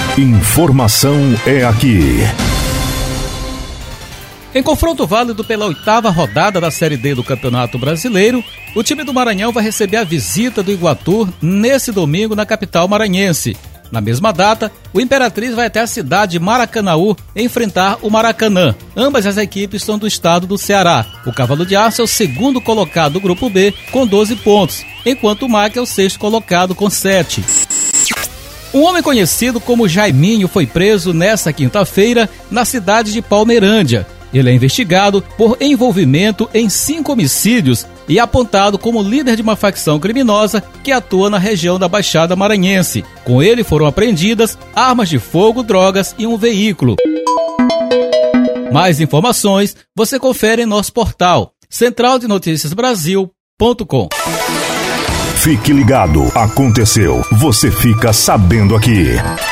Informação é aqui. Em confronto válido pela 8ª rodada da Série D do Campeonato Brasileiro, o time do Maranhão vai receber a visita do Iguatu nesse domingo na capital maranhense. Na mesma data, o Imperatriz vai até a cidade de Maracanaú enfrentar o Maracanã. Ambas as equipes são do estado do Ceará. O Cavalo de Aço é o segundo colocado do Grupo B com 12 pontos, enquanto o MAC é o sexto colocado com 7. Um homem conhecido como Jaiminho foi preso nesta quinta-feira na cidade de Palmeirândia. Ele é investigado por envolvimento em 5 homicídios e apontado como líder de uma facção criminosa que atua na região da Baixada Maranhense. Com ele foram apreendidas armas de fogo, drogas e um veículo. Mais informações você confere em nosso portal centraldenoticiasbrasil.com. Fique ligado, aconteceu, você fica sabendo aqui.